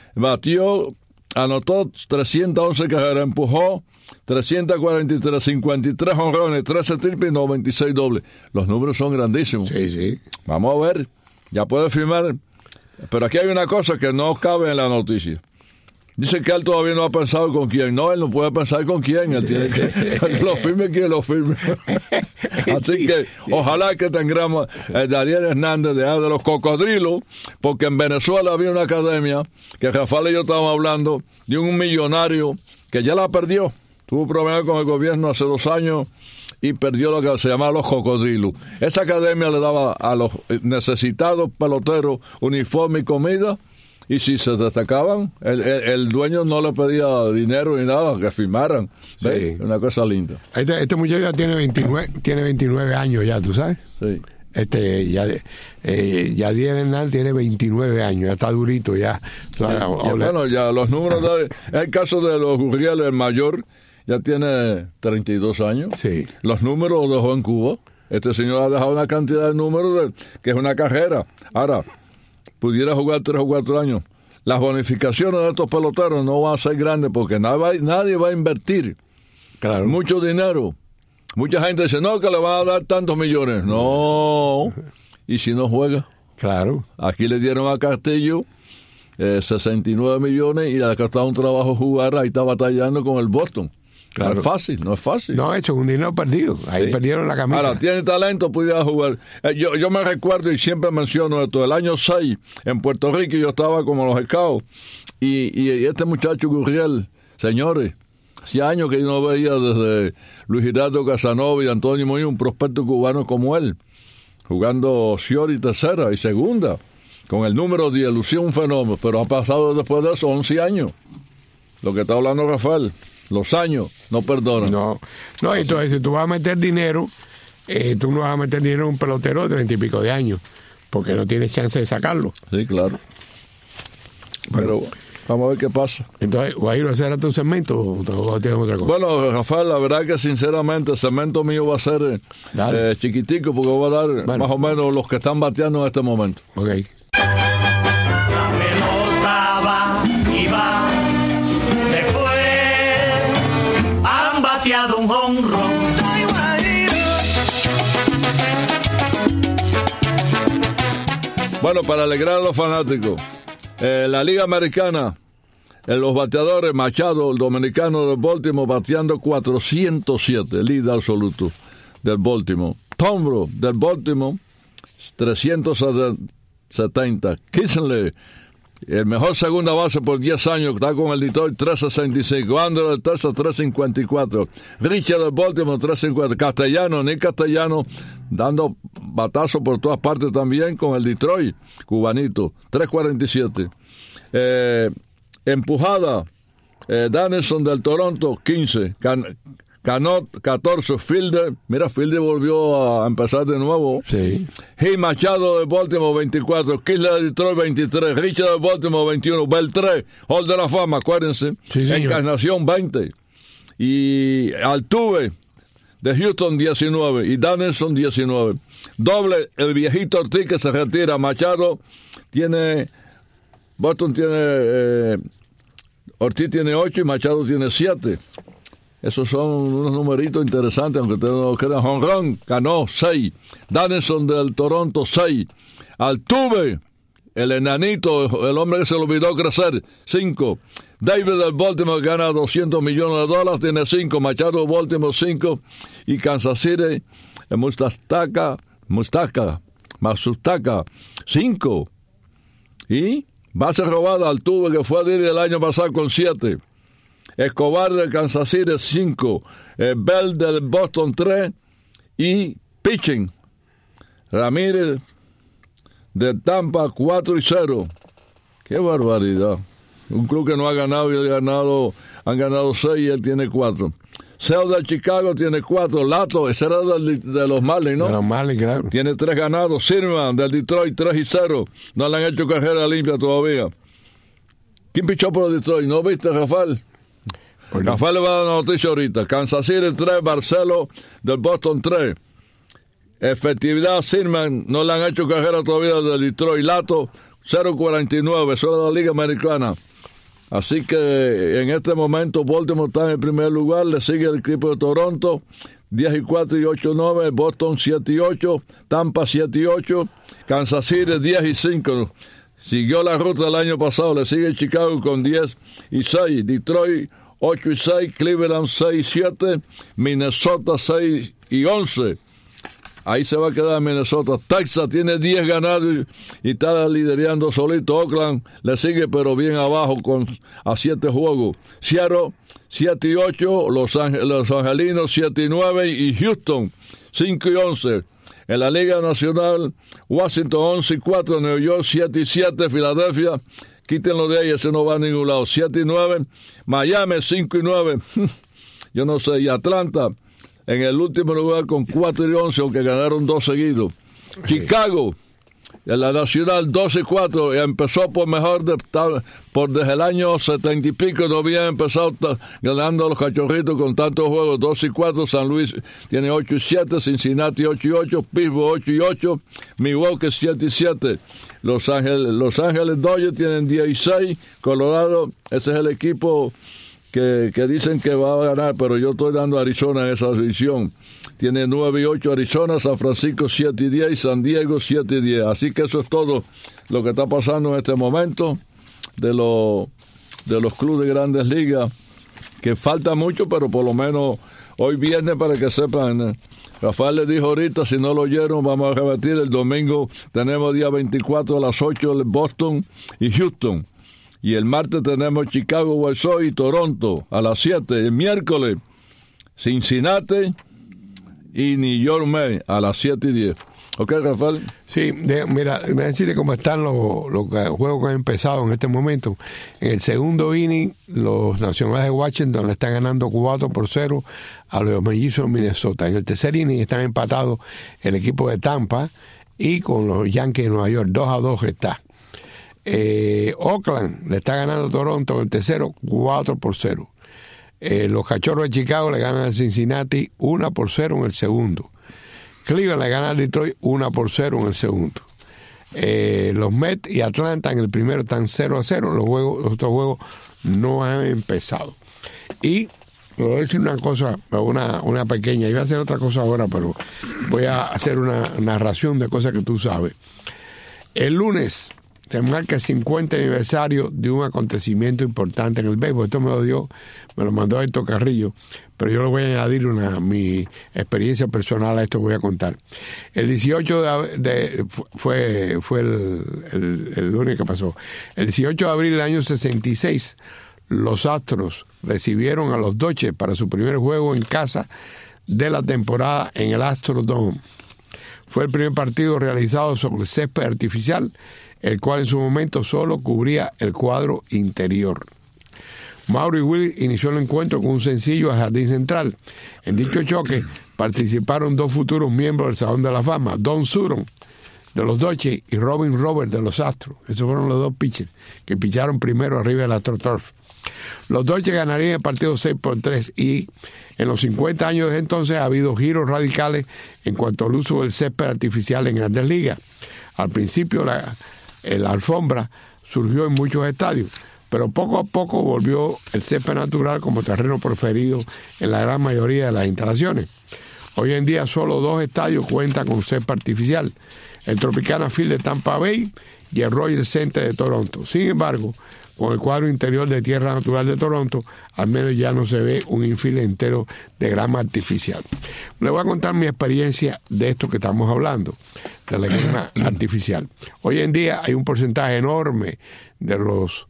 Anotó 311 carreras, empujó 343, 53 jonrones, 13 triples y 96 dobles. Los números son grandísimos. Sí. Vamos a ver, ya puede firmar. Pero aquí hay una cosa que no cabe en la noticia. Dice que él todavía no ha pensado con quién. No, él no puede pensar con quién. Él tiene que lo firme quien lo firme. Así que ojalá que tengamos Yadiel Hernández de los Cocodrilos, porque en Venezuela había una academia que Rafael y yo estábamos hablando de un millonario que ya la perdió. Tuvo problemas con el gobierno hace 2 años y perdió lo que se llamaba Los Cocodrilos. Esa academia le daba a los necesitados peloteros uniforme y comida, y si se destacaban, el dueño no le pedía dinero ni nada, que firmaran. Sí. Una cosa linda. Este muchacho ya tiene 29 años ya, ¿tú sabes? Sí. Yadiel Hernández tiene 29 años, ya está durito ya. Bueno, ya los números, el caso de los Gurriel, el mayor, ya tiene 32 años. Sí. Los números los dejó en Cuba. Este señor ha dejado una cantidad de números que es una carrera. Ahora, pudiera jugar 3 o 4 años. Las bonificaciones de estos peloteros no van a ser grandes porque nadie va a invertir mucho dinero Mucha gente dice, no, que le van a dar tantos millones. No. ¿Y si no juega? Claro. Aquí le dieron a Castillo 69 millones y le ha costado un trabajo jugar. Ahí está batallando con el Boston. Claro. No es fácil. No, eso es un dinero perdido. Ahí perdieron la camisa. Ahora, tiene talento, pudiera jugar. Yo me recuerdo y siempre menciono esto. El año 6, en Puerto Rico, yo estaba como los scouts. Y este muchacho Gurriel, señores, hacía años que yo no veía desde Luis Giraldo Casanova y Antonio Muñoz un prospecto cubano como él, jugando short y tercera y segunda, con el número 10, lucía un fenómeno, pero ha pasado después de eso 11 años. Lo que está hablando Rafael, los años no perdonan. No, entonces si tú vas a meter dinero, tú no vas a meter dinero en un pelotero de 30 y pico de años, porque no tienes chance de sacarlo. Sí, claro. Pero vamos a ver qué pasa. Entonces, ¿Guajiro, ese era tu segmento o tienes otra cosa? Bueno, Rafael, la verdad que sinceramente el segmento mío va a ser chiquitico, porque voy a dar más o menos los que están bateando en este momento. Ok. La pelota va y va, después han bateado un jonrón. Bueno, para alegrar a los fanáticos, la Liga Americana, los bateadores, Machado, el dominicano de Baltimore, bateando 407, líder absoluto del Baltimore. Tombro, del Baltimore, 370. Kinsler, el mejor segunda base por 10 años, está con el Detroit, 365. Andrew del Texas, 354. Richard del Baltimore, 350. Nick Castellano, dando batazo por todas partes también con el Detroit, cubanito, 347. Empujada, Danielson del Toronto, 15. Canot, 14. Fielder volvió a empezar de nuevo. Sí. G. Machado de Baltimore, 24. Kisler de Detroit, 23. Richard de Baltimore, 21. Beltré, Hall de la Fama, acuérdense. Sí, Encarnación, 20. Y Altuve de Houston, 19. Y Danielson, 19. Doble, el viejito Ortiz que se retira. Machado tiene... Boston tiene... Ortiz tiene 8 y Machado tiene 7. Esos son unos numeritos interesantes, aunque ustedes no lo crean. Jonrón ganó 6. Danielson del Toronto, 6. Altuve, el enanito, el hombre que se le olvidó crecer, 5. David del Baltimore gana $200 millones, tiene 5. Machado de Baltimore, 5. Y Kansas City, Mustaka, 5. Y base robada, Altuve, que fue líder el año pasado con 7. Escobar de Kansas City, 5. Bell del Boston, 3. Y pitching, Ramírez de Tampa, 4-0. ¡Qué barbaridad! Un club que no ha ganado y han ganado 6 y él tiene 4. Sale de Chicago tiene 4. Lato, ese era de los Marlins, ¿no? De los Marlins, claro. Tiene 3 ganados. Sirman del Detroit, 3-0. No le han hecho carrera limpia todavía. ¿Quién pichó por Detroit? ¿No viste, Rafael? Rafael le va a dar la noticia ahorita. Kansas City 3, Barcelo del Boston 3. Efectividad, Sirman, no le han hecho carrera todavía de Detroit. Lato, 0.49, eso es la Liga Americana. Así que en este momento Baltimore está en el primer lugar, le sigue el equipo de Toronto, 10-4 y 8-9, Boston 7-8, Tampa 7-8, Kansas City 10-5. Siguió la ruta del año pasado, le sigue Chicago con 10-6, Detroit 8-6, Cleveland 6-7, Minnesota 6-11. Ahí se va a quedar Minnesota. Texas tiene 10 ganados y está liderando solito. Oakland le sigue, pero bien abajo a 7 juegos. Seattle 7-8, Los Angelinos 7-9 y Houston 5-11. En la Liga Nacional, Washington 11-4, New York 7-7, Filadelfia, quítenlo de ahí, ese no va a ningún lado, 7-9, Miami 5-9, yo no sé, y Atlanta en el último lugar con 4-11, aunque ganaron 2 seguidos. Chicago, en la Nacional 12-4, empezó por mejor desde el año 70 y pico, no había empezado ganando a los Cachorritos con tantos juegos, 2-4, San Luis tiene 8-7, Cincinnati 8-8, Pittsburgh 8-8, Milwaukee 7-7, Los Ángeles Dodgers tienen 16, Colorado, ese es el equipo que dicen que va a ganar, pero yo estoy dando a Arizona en esa división. Tiene 9-8 Arizona, San Francisco 7-10 y San Diego 7-10. Así que eso es todo lo que está pasando en este momento de los clubes de Grandes Ligas, que falta mucho, pero por lo menos hoy viernes, para que sepan, Rafael le dijo ahorita, si no lo oyeron, vamos a repetir, el domingo tenemos día 24 a las 8 Boston y Houston. Y el martes tenemos Chicago, White Sox y Toronto a las 7. El miércoles, Cincinnati y New York Mets a las 7:10. ¿Ok, Rafael? Sí, mira, me decirte cómo están los juegos que han empezado en este momento. En el segundo inning, los Nacionales de Washington le están ganando 4-0 a los Mellizos de Minnesota. En el tercer inning están empatados el equipo de Tampa y con los Yankees de Nueva York. 2-2 está. Oakland le está ganando a Toronto en el tercero 4-0. Los Cachorros de Chicago le ganan a Cincinnati 1-0 en el segundo. Cleveland le gana a Detroit 1-0 en el segundo. Los Mets y Atlanta en el primero están 0-0. Los otros juegos no han empezado. Y voy a decir una cosa, una pequeña. Iba a hacer otra cosa ahora, pero voy a hacer una narración de cosas que tú sabes. El lunes se marca el 50 aniversario de un acontecimiento importante en el béisbol. Esto me lo mandó Héctor Carrillo, pero yo le voy a añadir mi experiencia personal a esto que voy a contar. El 18 fue el lunes que pasó. El 18 de abril del año 66, los Astros recibieron a los Dodgers para su primer juego en casa de la temporada en el Astrodome. Fue el primer partido realizado sobre el césped artificial, el cual en su momento solo cubría el cuadro interior. Maury Wills inició el encuentro con un sencillo al jardín central. En dicho choque participaron dos futuros miembros del Salón de la Fama, Don Sutton de los Dodgers y Robin Roberts de los Astros. Esos fueron los dos pitchers que picharon primero arriba del AstroTurf. Los Dodgers ganarían el partido 6-3 y en los 50 años desde entonces ha habido giros radicales en cuanto al uso del césped artificial en Grandes Ligas. Al principio la alfombra surgió en muchos estadios, pero poco a poco volvió el césped natural como terreno preferido en la gran mayoría de las instalaciones. Hoy en día solo 2 estadios cuentan con césped artificial, el Tropicana Field de Tampa Bay y el Royal Center de Toronto. Sin embargo, con el cuadro interior de tierra natural de Toronto, al menos ya no se ve un infield entero de grama artificial. Le voy a contar mi experiencia de esto que estamos hablando, de la grama artificial. Hoy en día hay un porcentaje enorme de los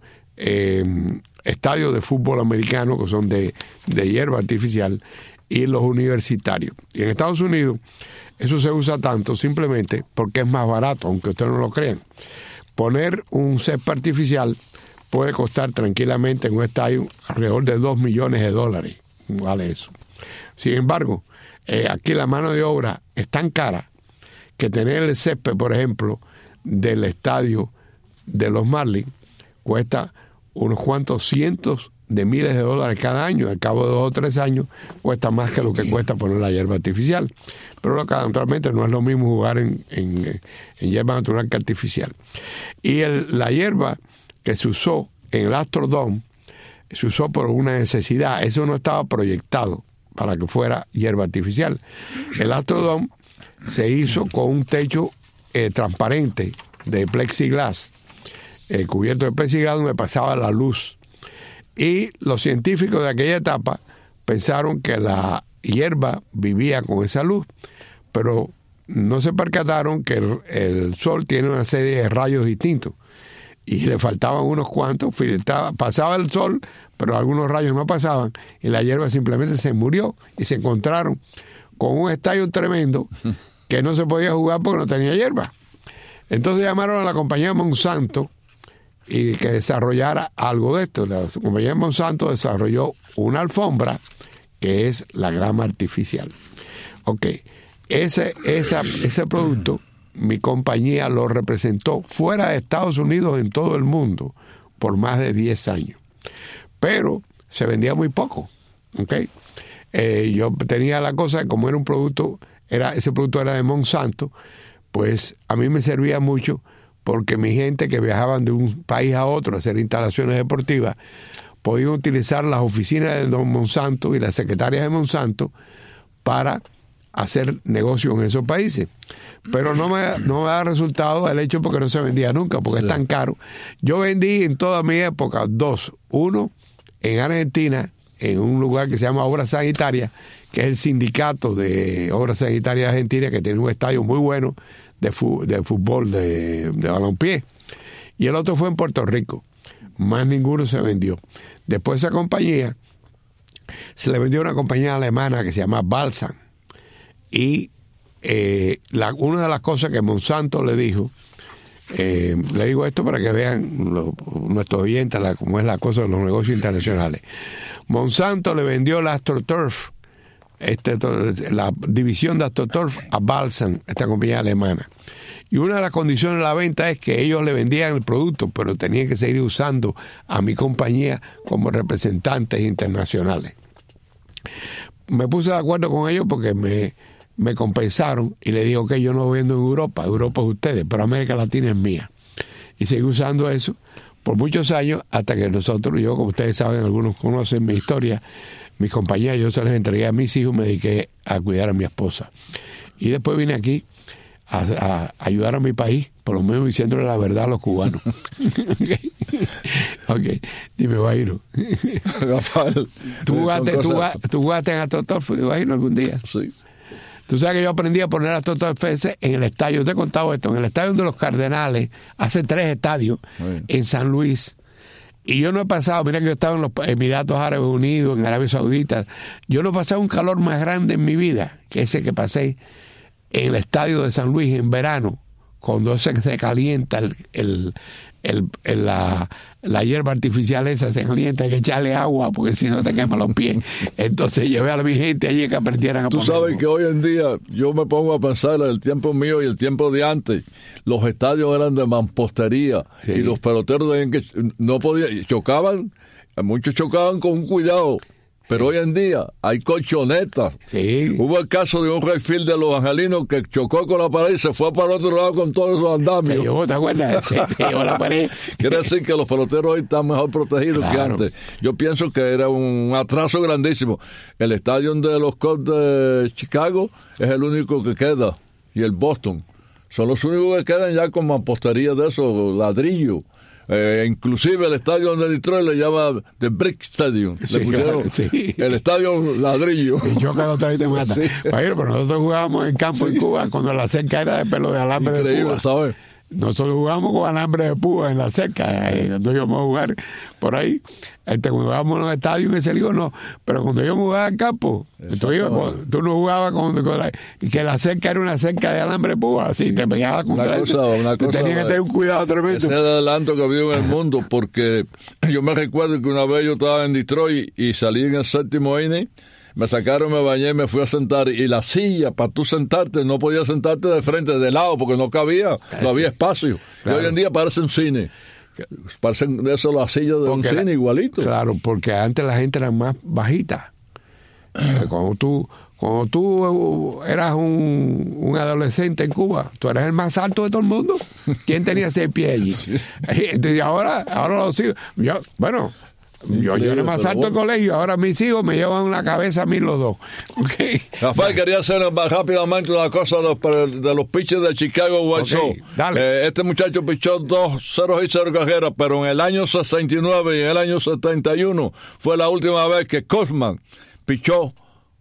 estadios de fútbol americano que son de hierba artificial y los universitarios. Y en Estados Unidos eso se usa tanto simplemente porque es más barato, aunque ustedes no lo crean. Poner un césped artificial puede costar tranquilamente en un estadio alrededor de $2 millones. Vale eso. Sin embargo, aquí la mano de obra es tan cara que tener el césped, por ejemplo, del estadio de los Marlins cuesta unos cuantos cientos de miles de dólares cada año. Al cabo de 2 o 3 años cuesta más que lo que cuesta poner la hierba artificial. Pero naturalmente no es lo mismo jugar en hierba natural que artificial. Y la hierba que se usó en el Astrodome se usó por una necesidad. Eso no estaba proyectado para que fuera hierba artificial. El Astrodome se hizo con un techo transparente de plexiglas, cubierto de plexiglas donde pasaba la luz. Y los científicos de aquella etapa pensaron que la hierba vivía con esa luz, pero no se percataron que el sol tiene una serie de rayos distintos y le faltaban unos cuantos, pasaba el sol, pero algunos rayos no pasaban y la hierba simplemente se murió y se encontraron con un estadio tremendo que no se podía jugar porque no tenía hierba. Entonces llamaron a la compañía Monsanto y que desarrollara algo de esto. La compañía Monsanto desarrolló una alfombra que es la grama artificial. Ok, ese producto mi compañía lo representó fuera de Estados Unidos en todo el mundo por más de 10 años. Pero se vendía muy poco. ¿Okay? Yo tenía la cosa de como era un producto, ese producto era de Monsanto, pues a mí me servía mucho porque mi gente que viajaban de un país a otro a hacer instalaciones deportivas, podían utilizar las oficinas de don Monsanto y las secretarias de Monsanto para hacer negocio en esos países. Pero no me da resultado el hecho porque no se vendía nunca, porque es tan caro. Yo vendí en toda mi época 2. Uno, en Argentina, en un lugar que se llama Obras Sanitarias, que es el sindicato de Obras Sanitarias de Argentina, que tiene un estadio muy bueno de fútbol, de balompié. Y el otro fue en Puerto Rico. Más ninguno se vendió. Después esa compañía se le vendió a una compañía alemana que se llama Balsam. Y una de las cosas que Monsanto le dijo, le digo esto para que vean nuestros oyentes cómo es la cosa de los negocios internacionales. Monsanto le vendió la AstroTurf, la división de AstroTurf, a Balsam, esta compañía alemana. Y una de las condiciones de la venta es que ellos le vendían el producto, pero tenían que seguir usando a mi compañía como representantes internacionales. Me puse de acuerdo con ellos porque me compensaron y le digo que yo no vendo en Europa es ustedes, pero América Latina es mía. Y seguí usando eso por muchos años hasta que yo, como ustedes saben, algunos conocen mi historia, mis compañías, yo se les entregué a mis hijos, me dediqué a cuidar a mi esposa. Y después vine aquí a ayudar a mi país, por lo menos diciéndole la verdad a los cubanos. Okay. Dime, Guajiro. Rafael, ¿Tú jugaste en AstroTurf, Guajiro, algún día? Sí. Tú sabes que yo aprendí a poner AstroTurf en el estadio, yo te he contado esto, en el estadio de los Cardenales, hace 3 estadios, en San Luis. Y yo no he pasado, mira que yo estaba en los Emiratos Árabes Unidos, en Arabia Saudita, yo no he pasado un calor más grande en mi vida que ese que pasé en el estadio de San Luis en verano, cuando se calienta la hierba artificial esa, se calienta, hay que echarle agua porque si no te quema los pies. Entonces llevé a mi gente allí que aprendieran a poner. Tú sabes que hoy en día yo me pongo a pensar en el tiempo mío y el tiempo de antes, los estadios eran de mampostería, sí, y los peloteros no podían, chocaban, muchos chocaban con un cuidado. Pero hoy en día hay colchonetas. Sí. Hubo el caso de un right de los Angelinos que chocó con la pared y se fue para el otro lado con todos esos andamios. ¿Te acuerdas? Se llevó la pared. Quiere decir que los peloteros hoy están mejor protegidos, claro, que antes. Yo pienso que era un atraso grandísimo. El estadio de los Cubs de Chicago es el único que queda. Y el Boston. Son los únicos que quedan ya con mampostería de esos, ladrillo. Inclusive el estadio de Detroit le llama The Brick Stadium. Sí, le pusieron sí, el estadio ladrillo. Y yo cada otra vez te mata. Sí. Pero nosotros jugábamos en campo, sí, en Cuba cuando la cerca era de pelo de alambre. Increíble, de púa. ¿sabes? Nosotros jugamos con alambre de púa en la cerca, cuando íbamos a jugar por ahí. Cuando jugábamos en los estadios en ese lío, no. Pero cuando yo jugaba en campo, tú no jugabas que la cerca era una cerca de alambre de púa, así, sí, te pegabas contra eso. Tenías que tener un cuidado tremendo. Ese es el adelanto que había en el mundo, porque yo me recuerdo que una vez yo estaba en Detroit y salí en el 7º inning. Me sacaron, me bañé, me fui a sentar y la silla, para tú sentarte, no podías sentarte de frente, de lado, porque no cabía, no había espacio. Claro. Y hoy en día parece un cine. Parecen eso las sillas de un cine igualito. Claro, porque antes la gente era más bajita. Cuando tú eras un adolescente en Cuba, tú eras el más alto de todo el mundo. ¿Quién tenía 6 pies allí? Sí. Entonces ahora los hijos, yo era más alto del colegio, ahora mis hijos me llevan la cabeza a mí los dos. Okay. Rafael, quería hacer rápidamente una cosa de los pitchers de Chicago White Sox. Este muchacho pichó 2-0 carreras, pero en el año 69 y en el año 71 fue la última vez que Cosman pichó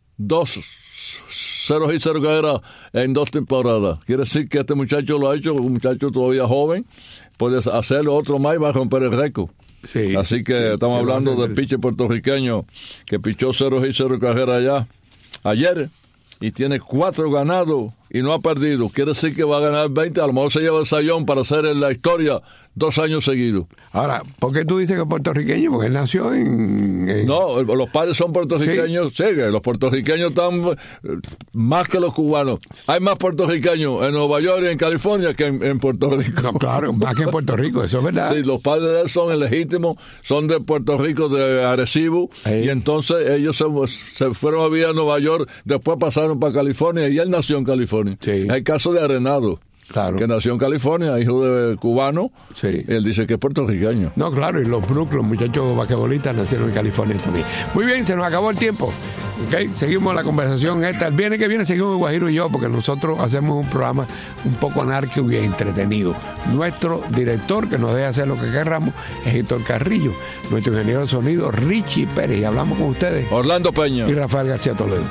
2-0 carreras en 2 temporadas. Quiere decir que este muchacho lo ha hecho, un muchacho todavía joven, puede hacerlo otro más y va a romper el récord. Sí, así que estamos hablando del pitcher puertorriqueño que pichó 0 carreras allá ayer y tiene 4 ganados y no ha perdido. Quiere decir que va a ganar 20, a lo mejor se lleva el sayón para hacer en la historia 2 años seguidos. Ahora, ¿por qué tú dices que es puertorriqueño? Porque él nació en... No, los padres son puertorriqueños, sí, los puertorriqueños están más que los cubanos. Hay más puertorriqueños en Nueva York y en California que en Puerto Rico. No, claro, más que en Puerto Rico, eso es verdad. Sí, los padres de él son legítimos, son de Puerto Rico, de Arecibo, y entonces ellos se fueron a vivir a Nueva York, después pasaron para California y él nació en California. Sí. Hay caso de Arenado. Claro. que nació en California, hijo de cubano. Sí. Él dice que es puertorriqueño. No, claro, y los Brooks, los muchachos basquetbolistas nacieron en California también. Muy bien, se nos acabó el tiempo. Okay, seguimos la conversación esta. El viernes que viene seguimos Guajiro y yo, porque nosotros hacemos un programa un poco anárquico y entretenido. Nuestro director, que nos deja hacer lo que querramos, es Héctor Carrillo. Nuestro ingeniero de sonido, Richie Pérez. Y hablamos con ustedes. Orlando Peña. Y Rafael García Toledo.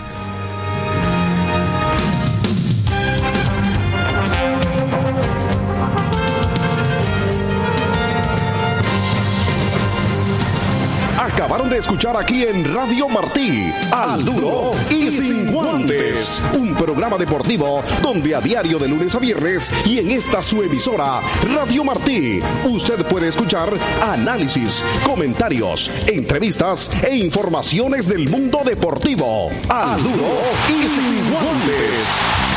Acabaron de escuchar aquí en Radio Martí, Al Duro y Sin Guantes, un programa deportivo donde a diario de lunes a viernes y en esta su emisora, Radio Martí, usted puede escuchar análisis, comentarios, entrevistas e informaciones del mundo deportivo. Al Duro y Sin Guantes.